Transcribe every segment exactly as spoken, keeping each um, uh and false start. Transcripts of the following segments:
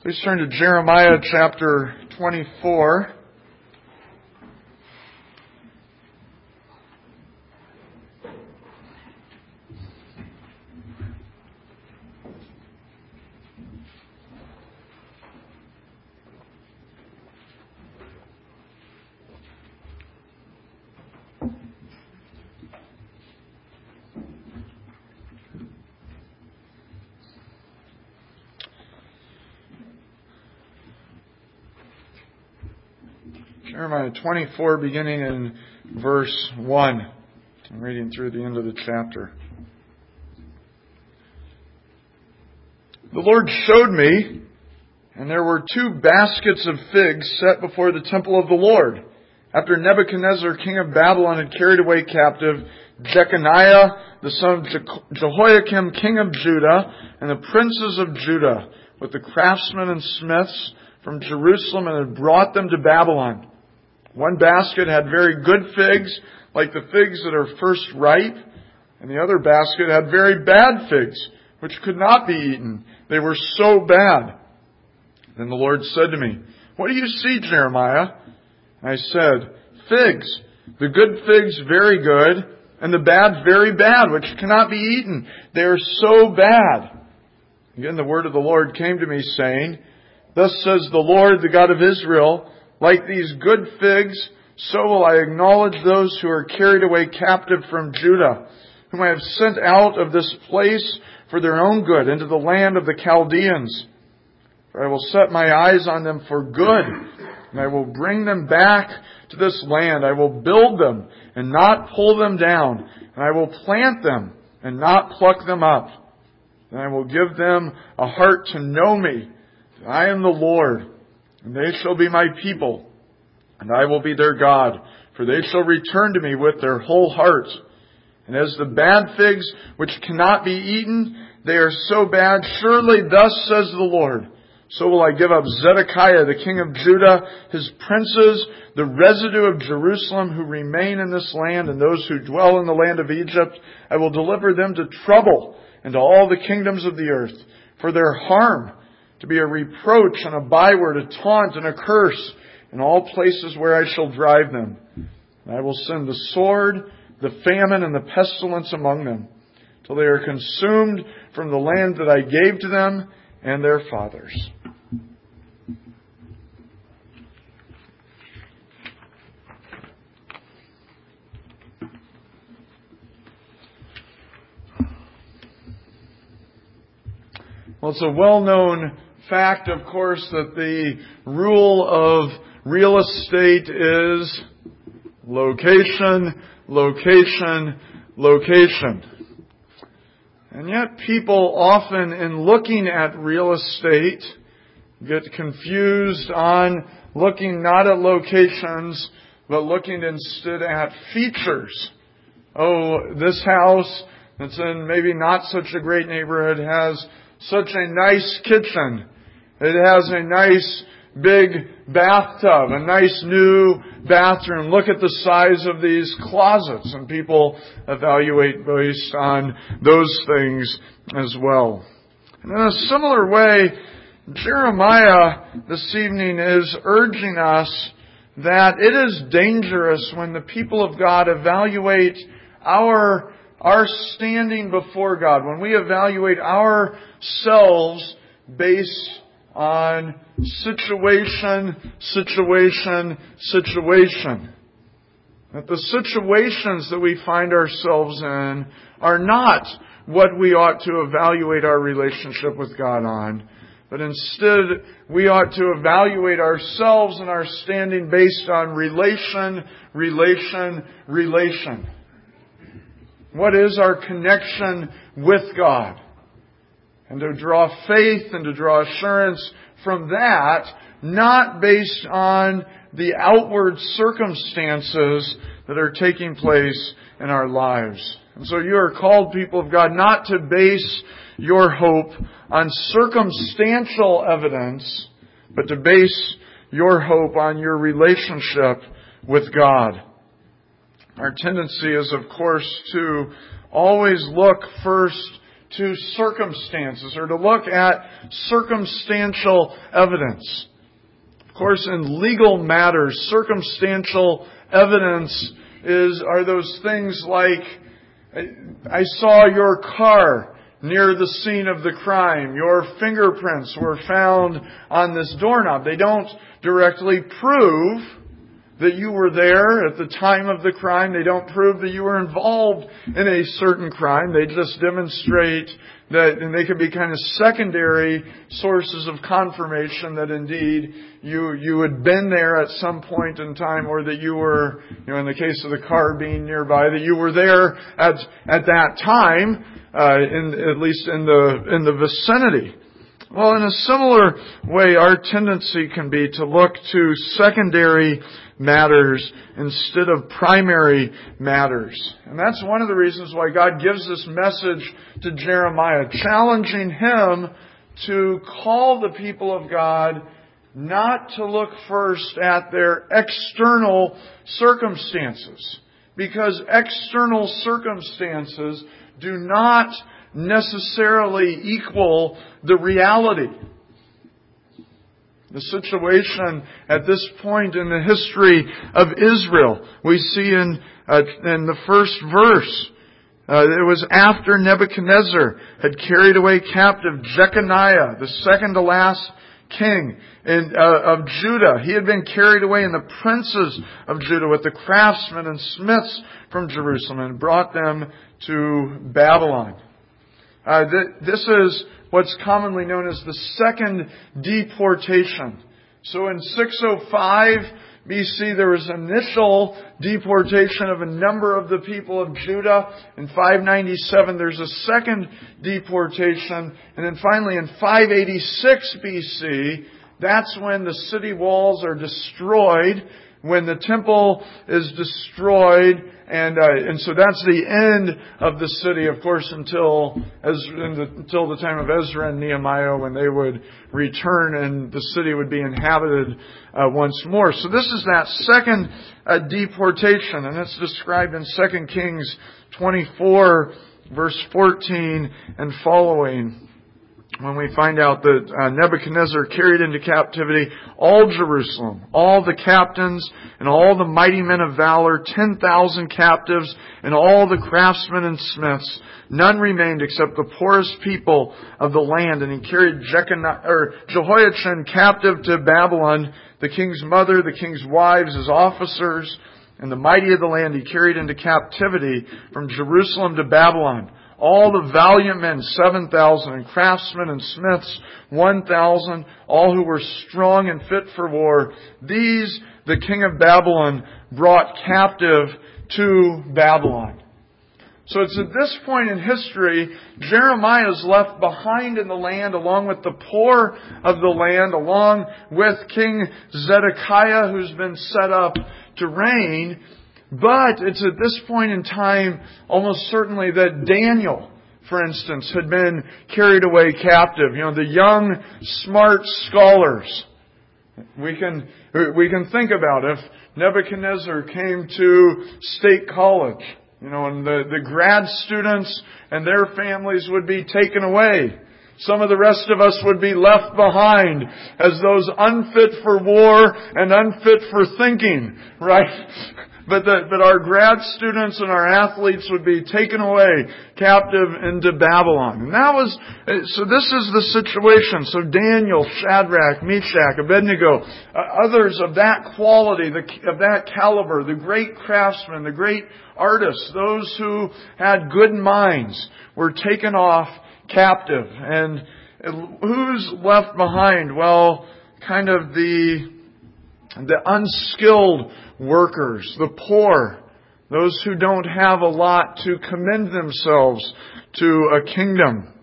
Please turn to Jeremiah chapter twenty-four. Jeremiah twenty-four, beginning in verse one. I'm reading through the end of the chapter. The Lord showed me, and there were two baskets of figs set before the temple of the Lord, after Nebuchadnezzar, king of Babylon, had carried away captive Jeconiah, the son of Je- Jehoiakim, king of Judah, and the princes of Judah, with the craftsmen and smiths from Jerusalem, and had brought them to Babylon. One basket had very good figs, like the figs that are first ripe, and the other basket had very bad figs, which could not be eaten. They were so bad. Then the Lord said to me, "What do you see, Jeremiah?" And I said, "Figs, the good figs very good, and the bad very bad, which cannot be eaten. They are so bad." Again the word of the Lord came to me, saying, "Thus says the Lord, the God of Israel, like these good figs, so will I acknowledge those who are carried away captive from Judah, whom I have sent out of this place for their own good into the land of the Chaldeans. For I will set my eyes on them for good, and I will bring them back to this land. I will build them and not pull them down, and I will plant them and not pluck them up. And I will give them a heart to know me, that I am the Lord. And they shall be my people, and I will be their God, for they shall return to me with their whole heart. And as the bad figs which cannot be eaten, they are so bad, surely thus says the Lord, so will I give up Zedekiah, the king of Judah, his princes, the residue of Jerusalem who remain in this land, and those who dwell in the land of Egypt. I will deliver them to trouble and to all the kingdoms of the earth, for their harm, to be a reproach and a byword, a taunt and a curse in all places where I shall drive them. And I will send the sword, the famine, and the pestilence among them, till they are consumed from the land that I gave to them and their fathers." Well, it's a well-known fact, of course, that the rule of real estate is location, location, location. And yet people often, in looking at real estate, get confused on looking not at locations, but looking instead at features. Oh, this house that's in maybe not such a great neighborhood has such a nice kitchen. It has a nice big bathtub, a nice new bathroom. Look at the size of these closets. And people evaluate based on those things as well. And in a similar way, Jeremiah this evening is urging us that it is dangerous when the people of God evaluate our Our standing before God, when we evaluate ourselves based on situation, situation, situation. That the situations that we find ourselves in are not what we ought to evaluate our relationship with God on, but instead we ought to evaluate ourselves and our standing based on relation, relation, relation. What is our connection with God? And to draw faith and to draw assurance from that, not based on the outward circumstances that are taking place in our lives. And so you are called, people of God, not to base your hope on circumstantial evidence, but to base your hope on your relationship with God. Our tendency is, of course, to always look first to circumstances or to look at circumstantial evidence. Of course, in legal matters, circumstantial evidence is are those things like, I saw your car near the scene of the crime. Your fingerprints were found on this doorknob. They don't directly prove that you were there at the time of the crime. They don't prove that you were involved in a certain crime. They just demonstrate that, and they can be kind of secondary sources of confirmation that indeed you you had been there at some point in time, or that you were, you know, in the case of the car being nearby, that you were there at at that time, uh, in at least in the in the vicinity. Well, in a similar way, our tendency can be to look to secondary matters instead of primary matters. And that's one of the reasons why God gives this message to Jeremiah, challenging him to call the people of God not to look first at their external circumstances, because external circumstances do not necessarily equal the reality. The situation at this point in the history of Israel, we see in uh, in the first verse, uh, it was after Nebuchadnezzar had carried away captive Jeconiah, the second to last king in, uh, of Judah. He had been carried away, and the princes of Judah with the craftsmen and smiths from Jerusalem, and brought them to Babylon. Uh, th- this is what's commonly known as the second deportation. So in six oh five B C, there was initial deportation of a number of the people of Judah. In five ninety-seven, there's a second deportation. And then finally, in five eighty-six B C, that's when the city walls are destroyed, when the temple is destroyed. And uh, and so that's the end of the city, of course, until as in the, until the time of Ezra and Nehemiah, when they would return and the city would be inhabited uh, once more. So this is that second uh, deportation, and it's described in Second Kings twenty-four, verse fourteen and following, when we find out that uh, Nebuchadnezzar carried into captivity all Jerusalem, all the captains and all the mighty men of valor, ten thousand captives, and all the craftsmen and smiths. None remained except the poorest people of the land. And he carried Jeconiah, or Jehoiachin captive to Babylon, the king's mother, the king's wives, his officers, and the mighty of the land he carried into captivity from Jerusalem to Babylon. All the valiant men, seven thousand, and craftsmen and smiths, one thousand, all who were strong and fit for war. These the king of Babylon brought captive to Babylon. So it's at this point in history, Jeremiah is left behind in the land along with the poor of the land, along with King Zedekiah, who's been set up to reign. But it's at this point in time almost certainly that Daniel, for instance, had been carried away captive. You know, the young, smart scholars. We can we can think about if Nebuchadnezzar came to State College, you know, and the, the grad students and their families would be taken away. Some of the rest of us would be left behind as those unfit for war and unfit for thinking, right? But that, but our grad students and our athletes would be taken away captive into Babylon. And that was, so this is the situation. So Daniel, Shadrach, Meshach, Abednego, uh, others of that quality, the, of that caliber, the great craftsmen, the great artists, those who had good minds, were taken off captive. And who's left behind? Well, kind of the, the unskilled workers, the poor, those who don't have a lot to commend themselves to a kingdom.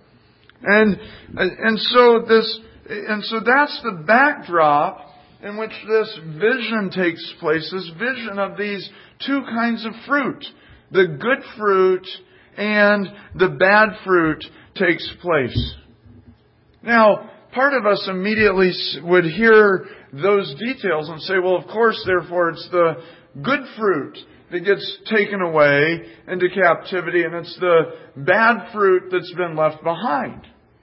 And and so this and so that's the backdrop in which this vision takes place, this vision of these two kinds of fruit. The good fruit and the bad fruit takes place. Now, part of us immediately would hear those details and say, well, of course, therefore, it's the good fruit that gets taken away into captivity, and it's the bad fruit that's been left behind.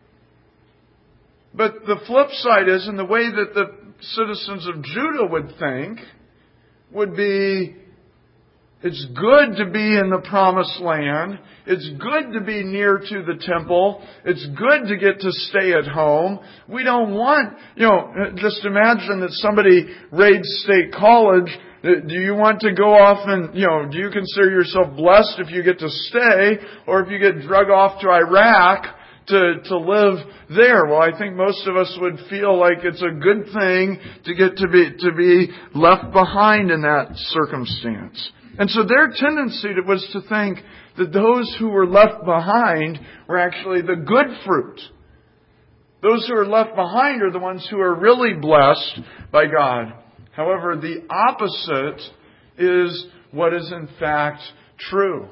But the flip side is, in the way that the citizens of Judah would think, would be, it's good to be in the promised land. It's good to be near to the temple. It's good to get to stay at home. We don't want, you know, just imagine that somebody raids State College. Do you want to go off and, you know, do you consider yourself blessed if you get to stay, or if you get drug off to Iraq to, to live there? Well, I think most of us would feel like it's a good thing to get to be, to be left behind in that circumstance. And so their tendency was to think that those who were left behind were actually the good fruit. Those who are left behind are the ones who are really blessed by God. However, the opposite is what is in fact true.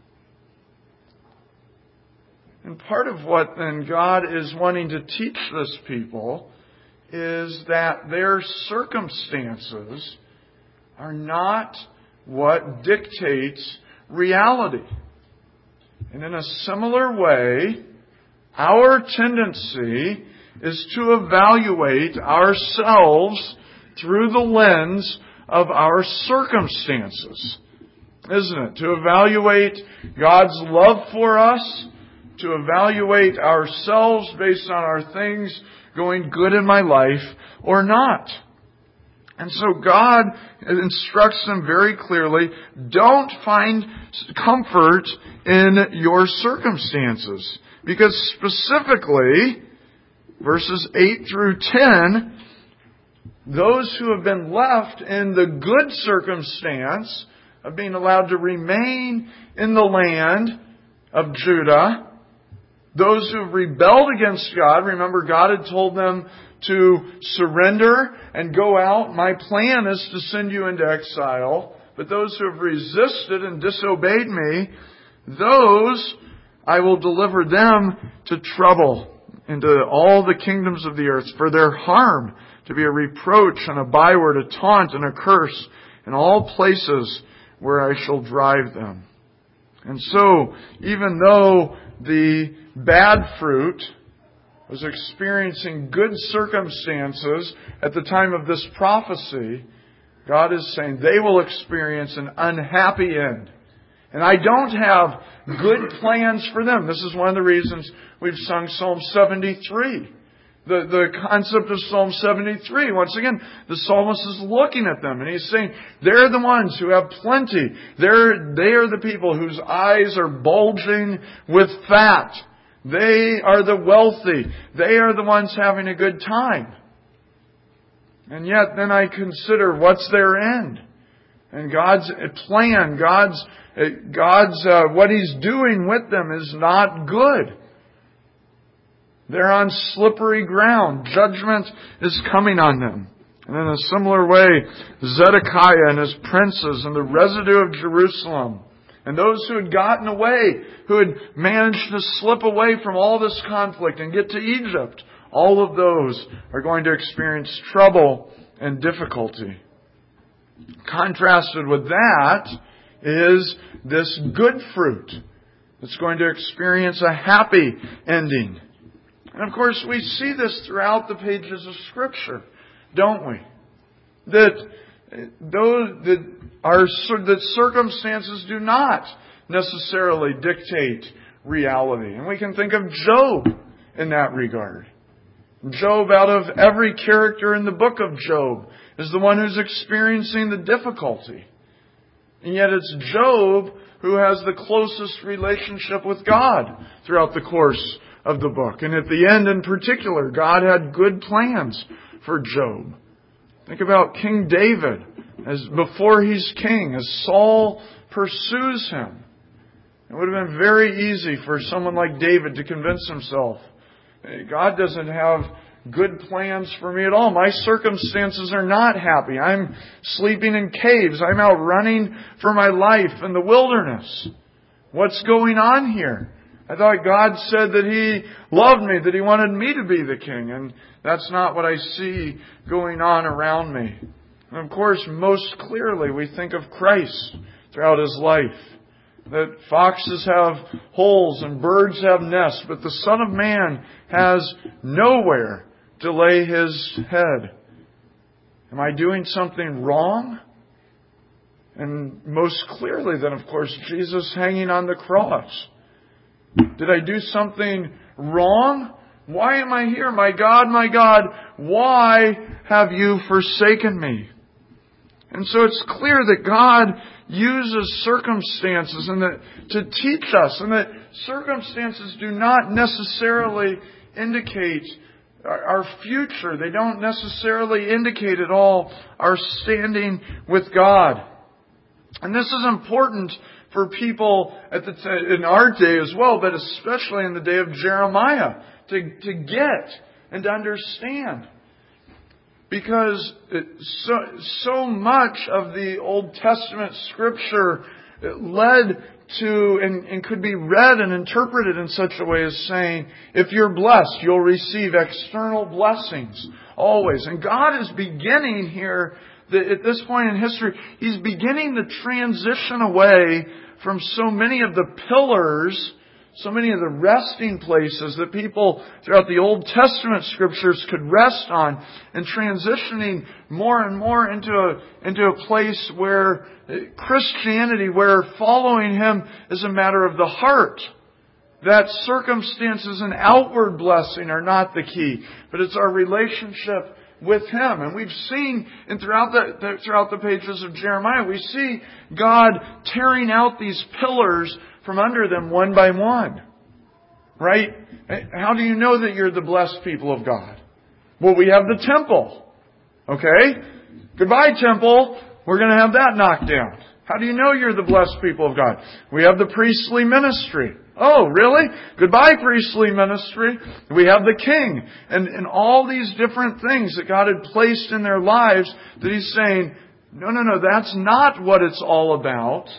And part of what then God is wanting to teach this people is that their circumstances are not what dictates reality. And in a similar way, our tendency is to evaluate ourselves through the lens of our circumstances, isn't it? To evaluate God's love for us, to evaluate ourselves based on our things going good in my life or not. And so God instructs them very clearly, don't find comfort in your circumstances. Because specifically, verses eight through ten, those who have been left in the good circumstance of being allowed to remain in the land of Judah, those who have rebelled against God, remember God had told them to surrender and go out. My plan is to send you into exile. But those who have resisted and disobeyed me, those I will deliver them to trouble, into all the kingdoms of the earth, for their harm to be a reproach and a byword, a taunt and a curse in all places where I shall drive them. And so, even though the bad fruit was experiencing good circumstances at the time of this prophecy, God is saying they will experience an unhappy end. And I don't have good plans for them. This is one of the reasons we've sung Psalm seventy-three. The, the concept of Psalm seventy-three, once again, the psalmist is looking at them and he's saying, they're the ones who have plenty. They're, they are the people whose eyes are bulging with fat. They are the wealthy. They are the ones having a good time. And yet then I consider what's their end. And God's plan, God's, God's, uh, what He's doing with them is not good. They're on slippery ground. Judgment is coming on them. And in a similar way, Zedekiah and his princes and the residue of Jerusalem, and those who had gotten away, who had managed to slip away from all this conflict and get to Egypt, all of those are going to experience trouble and difficulty. Contrasted with that is this good fruit that's going to experience a happy ending. And of course, we see this throughout the pages of Scripture, don't we? That those that are that circumstances do not necessarily dictate reality. And we can think of Job in that regard. Job, out of every character in the book of Job, is the one who's experiencing the difficulty. And yet it's Job who has the closest relationship with God throughout the course of the book. And at the end in particular, God had good plans for Job. Think about King David as before he's king, as Saul pursues him. It would have been very easy for someone like David to convince himself, God doesn't have good plans for me at all. My circumstances are not happy. I'm sleeping in caves. I'm out running for my life in the wilderness. What's going on here? I thought God said that He loved me, that He wanted me to be the king. And that's not what I see going on around me. And of course, most clearly, we think of Christ throughout His life. That foxes have holes and birds have nests, but the Son of Man has nowhere to lay His head. Am I doing something wrong? And most clearly then, of course, Jesus hanging on the cross. Did I do something wrong? Why am I here? My God, my God, why have you forsaken me? And so it's clear that God uses circumstances and that to teach us, and that circumstances do not necessarily indicate our future. They don't necessarily indicate at all our standing with God. And this is important for people at the t- in our day as well, but especially in the day of Jeremiah, to, to get and to understand. Because it, so, so much of the Old Testament Scripture led to and, and could be read and interpreted in such a way as saying, if you're blessed, you'll receive external blessings always. And God is beginning here, that at this point in history, He's beginning to transition away from so many of the pillars, so many of the resting places that people throughout the Old Testament Scriptures could rest on, and transitioning more and more into a, into a place where Christianity, where following Him is a matter of the heart. That circumstances and outward blessing are not the key, but it's our relationship with Him. And we've seen, and throughout the, throughout the pages of Jeremiah, we see God tearing out these pillars from under them one by one. Right? How do you know that you're the blessed people of God? Well, we have the temple. Okay? Goodbye, temple. We're going to have that knocked down. How do you know you're the blessed people of God? We have the priestly ministry. Oh, really? Goodbye, priestly ministry. We have the king. And, and all these different things that God had placed in their lives that He's saying, no, no, no, that's not what it's all about.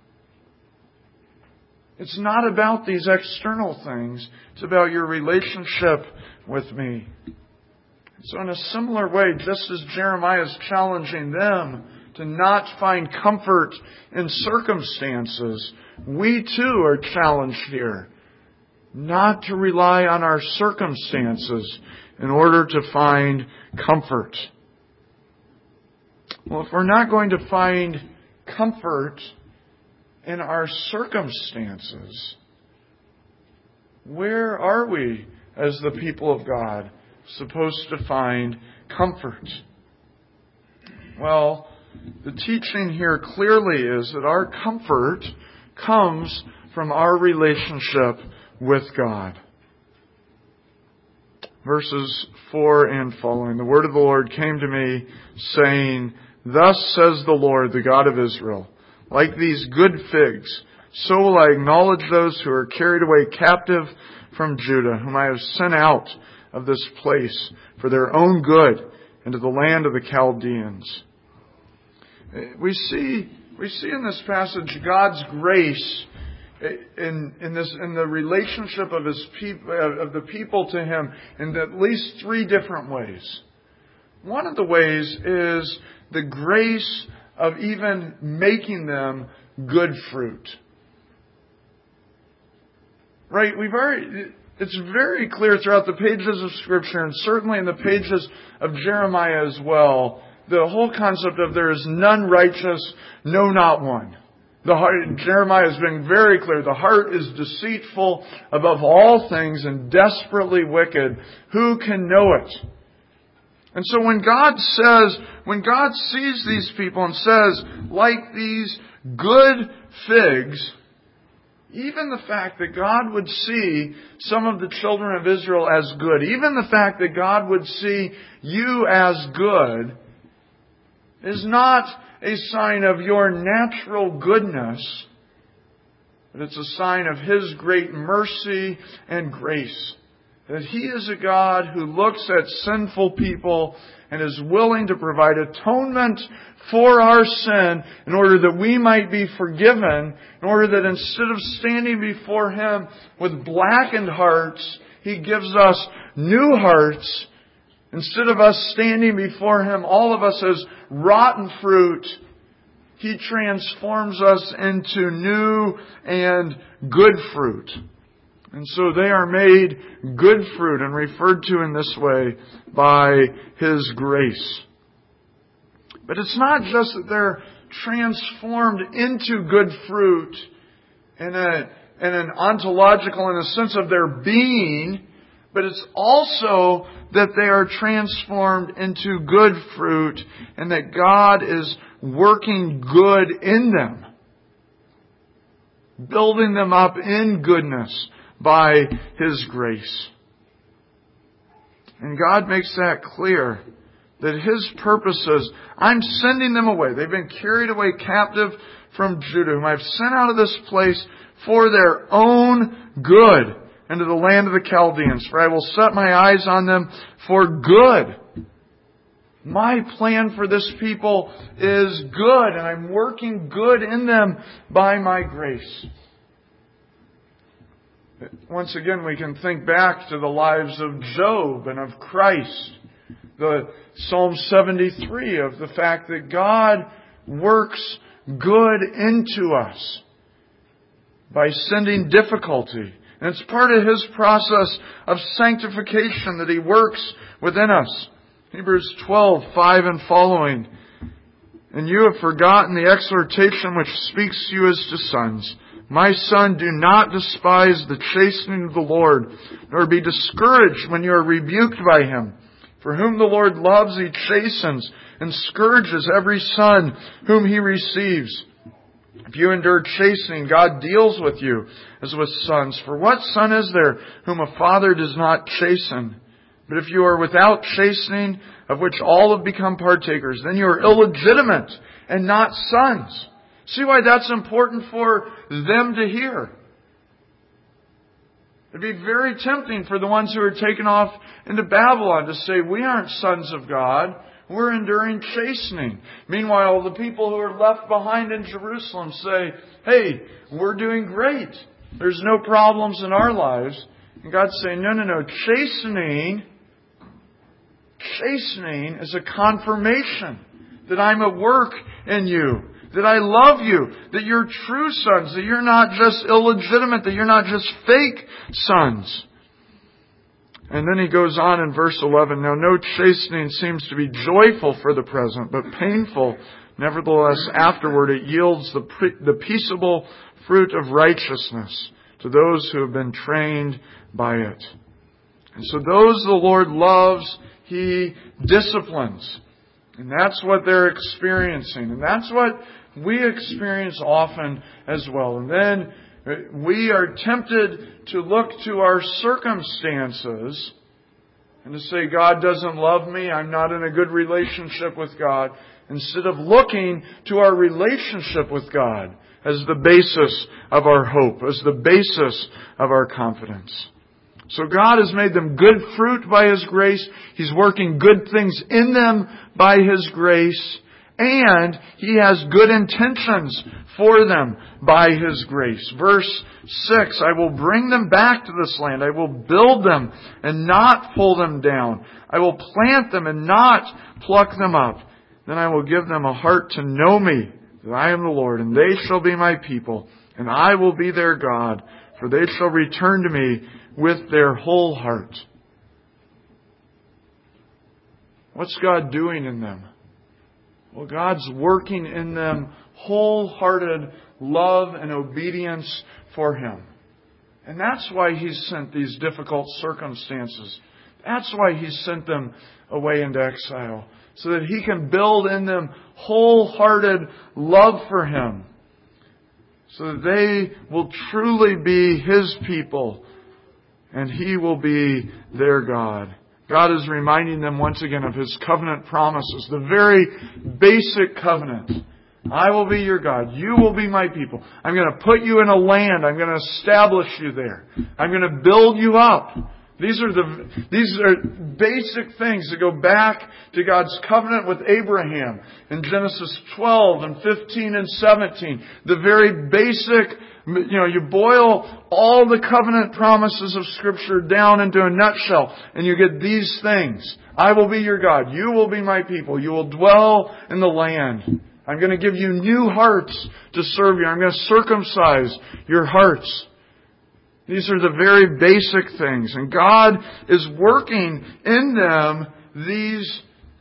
It's not about these external things. It's about your relationship with me. So in a similar way, just as Jeremiah is challenging them to not find comfort in circumstances, we too are challenged here not to rely on our circumstances in order to find comfort. Well, if we're not going to find comfort in our circumstances, where are we as the people of God supposed to find comfort? Well, the teaching here clearly is that our comfort comes from our relationship with God. Verses four and following. The word of the Lord came to me, saying, Thus says the Lord, the God of Israel, like these good figs, so will I acknowledge those who are carried away captive from Judah, whom I have sent out of this place for their own good into the land of the Chaldeans. We see, we see in this passage God's grace in, in this, in the relationship of His people, of the people to Him in at least three different ways. One of the ways is the grace of even making them good fruit. Right? We've already, it's very clear throughout the pages of Scripture, and certainly in the pages of Jeremiah as well, the whole concept of there is none righteous, no, not one. The heart, Jeremiah has been very clear. The heart is deceitful above all things and desperately wicked. Who can know it? And so when God says, when God sees these people and says, like these good figs, even the fact that God would see some of the children of Israel as good, even the fact that God would see you as good, is not a sign of your natural goodness, but it's a sign of His great mercy and grace. That He is a God who looks at sinful people and is willing to provide atonement for our sin in order that we might be forgiven, in order that instead of standing before Him with blackened hearts, He gives us new hearts. Instead of us standing before Him, all of us as rotten fruit, He transforms us into new and good fruit. And so they are made good fruit and referred to in this way by His grace. But it's not just that they're transformed into good fruit in, a, in an ontological, in a sense of their being, but it's also that they are transformed into good fruit and that God is working good in them, building them up in goodness by His grace. And God makes that clear, that His purposes, I'm sending them away. They've been carried away captive from Judah, whom I've sent out of this place for their own good into the land of the Chaldeans. For I will set my eyes on them for good. My plan for this people is good, and I'm working good in them by my grace. Once again, we can think back to the lives of Job and of Christ. The Psalm seventy-three of the fact that God works good into us by sending difficulty. And it's part of His process of sanctification that He works within us. Hebrews twelve, five and following. And you have forgotten the exhortation which speaks to you as to sons. My son, do not despise the chastening of the Lord, nor be discouraged when you are rebuked by Him. For whom the Lord loves, He chastens, and scourges every son whom He receives. If you endure chastening, God deals with you as with sons. For what son is there whom a father does not chasten? But if you are without chastening, of which all have become partakers, then you are illegitimate and not sons. See why that's important for them to hear. It'd be very tempting for the ones who are taken off into Babylon to say, we aren't sons of God. We're enduring chastening. Meanwhile, the people who are left behind in Jerusalem say, hey, we're doing great. There's no problems in our lives. And God's saying, no, no, no. Chastening, chastening is a confirmation that I'm at work in you. That I love you, that you're true sons, that you're not just illegitimate, that you're not just fake sons. And then he goes on in verse eleven, now no chastening seems to be joyful for the present, but painful. Nevertheless, afterward it yields the, pre- the peaceable fruit of righteousness to those who have been trained by it. And so those the Lord loves, He disciplines. And that's what they're experiencing. And that's what we experience often as well. And then we are tempted to look to our circumstances and to say, God doesn't love me. I'm not in a good relationship with God. Instead of looking to our relationship with God as the basis of our hope, as the basis of our confidence. So God has made them good fruit by His grace. He's working good things in them by His grace. And He has good intentions for them by His grace. Verse six, I will bring them back to this land. I will build them and not pull them down. I will plant them and not pluck them up. Then I will give them a heart to know me, that I am the Lord, and they shall be my people, and I will be their God, for they shall return to me with their whole heart. What's God doing in them? Well, God's working in them wholehearted love and obedience for Him. And that's why He's sent these difficult circumstances. That's why He sent them away into exile. So that He can build in them wholehearted love for Him. So that they will truly be His people. And He will be their God. God is reminding them once again of His covenant promises. The very basic covenant. I will be your God. You will be my people. I'm going to put you in a land. I'm going to establish you there. I'm going to build you up. These are the these are basic things that go back to God's covenant with Abraham in Genesis twelve and fifteen and seventeen. The very basic, you know, you boil all the covenant promises of Scripture down into a nutshell and you get these things. I will be your God. You will be my people. You will dwell in the land. I'm going to give you new hearts to serve you. I'm going to circumcise your hearts. These are the very basic things. And God is working in them these,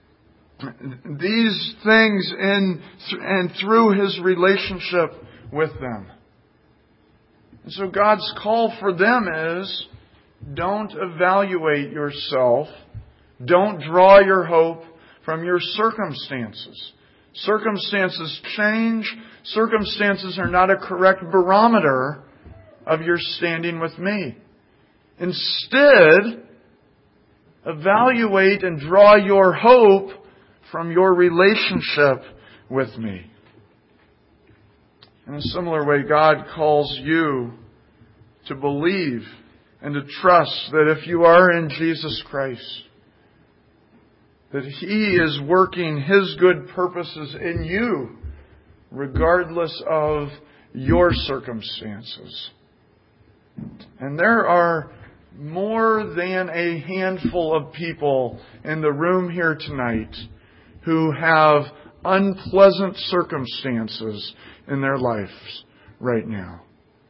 these things in and through His relationship with them. And so God's call for them is, don't evaluate yourself. Don't draw your hope from your circumstances. Circumstances change. Circumstances are not a correct barometer of your standing with me. Instead, evaluate and draw your hope from your relationship with me. In a similar way, God calls you to believe and to trust that if you are in Jesus Christ, that He is working His good purposes in you, regardless of your circumstances. And there are more than a handful of people in the room here tonight who have unpleasant circumstances in their lives right now,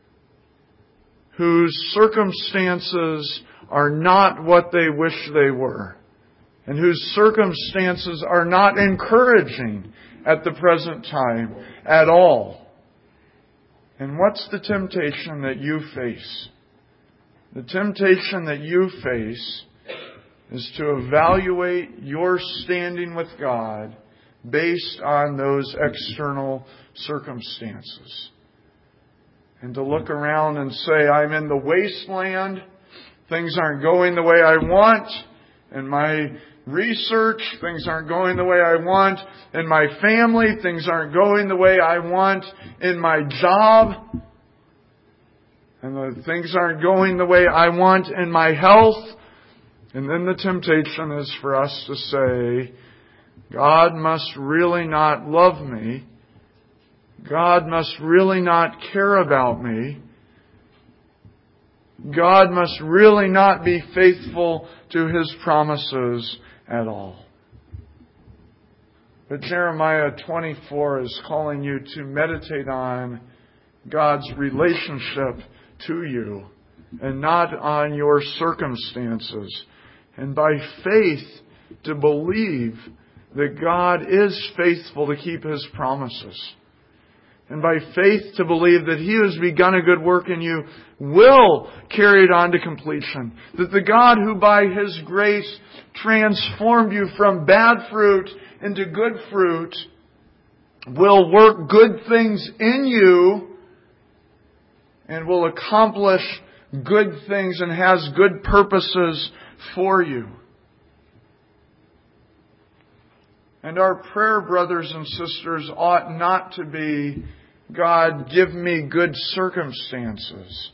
whose circumstances are not what they wish they were, and whose circumstances are not encouraging at the present time at all. And what's the temptation that you face? The temptation that you face is to evaluate your standing with God based on those external circumstances. And to look around and say, I'm in the wasteland, things aren't going the way I want, and my research, things aren't going the way I want. In my family, things aren't going the way I want. In my job, and the things aren't going the way I want in my health. And then the temptation is for us to say, God must really not love me. God must really not care about me. God must really not be faithful to His promises at all. But Jeremiah twenty-four is calling you to meditate on God's relationship to you and not on your circumstances. And by faith to believe that God is faithful to keep His promises. And by faith to believe that He who has begun a good work in you will carry it on to completion. That the God who by His grace transformed you from bad fruit into good fruit will work good things in you and will accomplish good things and has good purposes for you. And our prayer, brothers and sisters, ought not to be, God, give me good circumstances.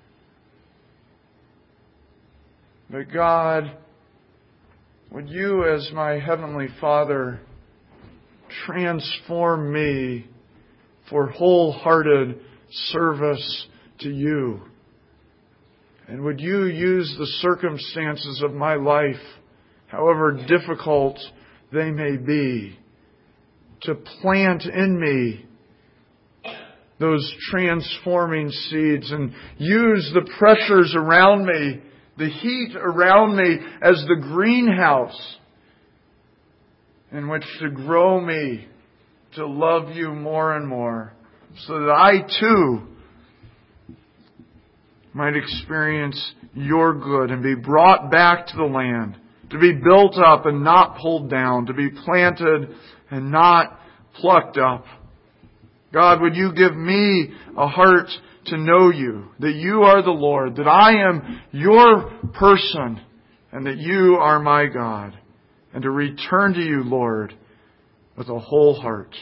But God, would you as my Heavenly Father transform me for wholehearted service to you? And would you use the circumstances of my life, however difficult they may be, to plant in me those transforming seeds and use the pressures around me, the heat around me as the greenhouse in which to grow me to love you more and more, so that I too might experience your good and be brought back to the land, to be built up and not pulled down, to be planted and not plucked up. God, would you give me a heart to know you, that you are the Lord, that I am your person, and that you are my God, and to return to you, Lord, with a whole heart.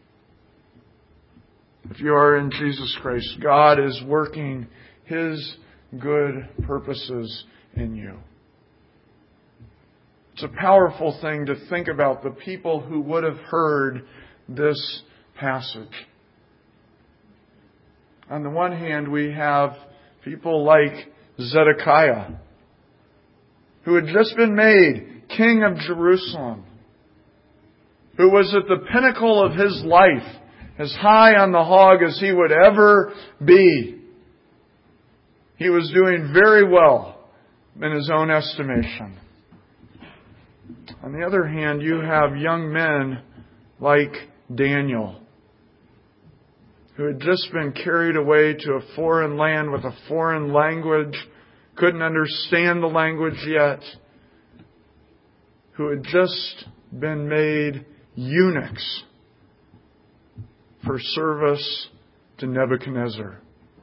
If you are in Jesus Christ, God is working His good purposes in you. It's a powerful thing to think about the people who would have heard this passage. On the one hand, we have people like Zedekiah, who had just been made king of Jerusalem. who was at the pinnacle of his life, as high on the hog as he would ever be. He was doing very well in his own estimation. On the other hand, you have young men like Daniel, who had just been carried away to a foreign land with a foreign language, couldn't understand the language yet, who had just been made eunuchs for service to Nebuchadnezzar.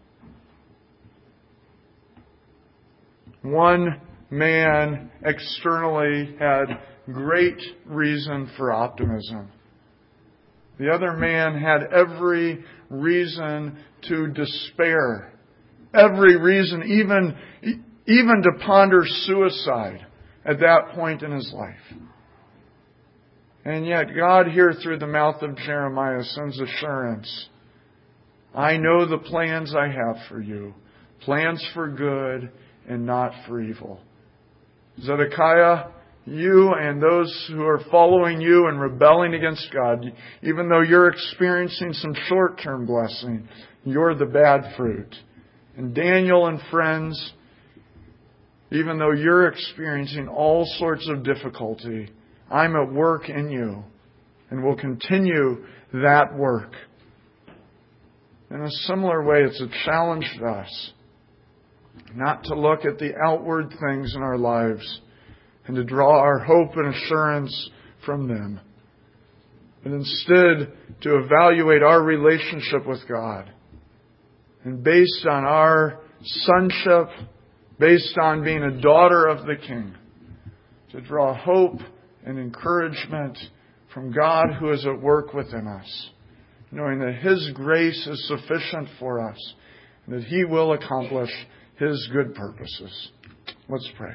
One man externally had great reason for optimism. The other man had every reason to despair. Every reason, even, even to ponder suicide at that point in his life. And yet God here through the mouth of Jeremiah sends assurance. I know the plans I have for you. Plans for good and not for evil. Zedekiah, you and those who are following you and rebelling against God, even though you're experiencing some short-term blessing, you're the bad fruit. And Daniel and friends, even though you're experiencing all sorts of difficulty, I'm at work in you and will continue that work. In a similar way, it's a challenge to us not to look at the outward things in our lives and to draw our hope and assurance from them, but instead to evaluate our relationship with God. And based on our sonship, based on being a daughter of the King, to draw hope and encouragement from God who is at work within us, knowing that His grace is sufficient for us and that He will accomplish His good purposes. Let's pray.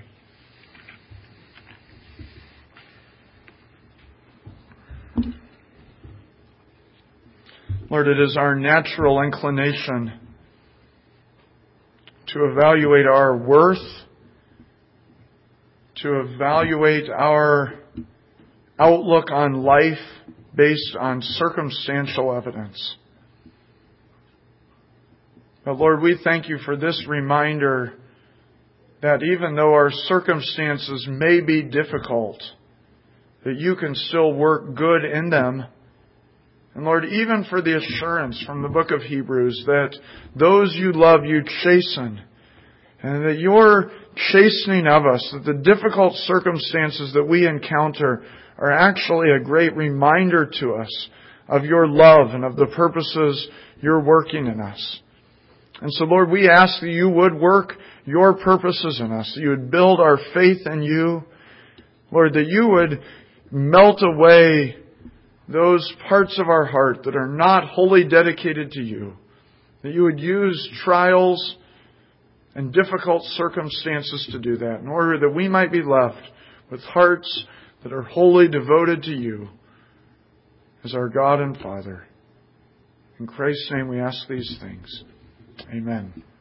Lord, it is our natural inclination to evaluate our worth, to evaluate our outlook on life based on circumstantial evidence. But Lord, we thank you for this reminder that even though our circumstances may be difficult, that you can still work good in them. And Lord, even for the assurance from the book of Hebrews that those you love you chasten, and that your chastening of us, that the difficult circumstances that we encounter are actually a great reminder to us of your love and of the purposes you're working in us. And so, Lord, we ask that you would work your purposes in us, that you would build our faith in you. Lord, that you would melt away those parts of our heart that are not wholly dedicated to you. That you would use trials and difficult circumstances to do that in order that we might be left with hearts that are wholly devoted to you as our God and Father. In Christ's name we ask these things. Amen.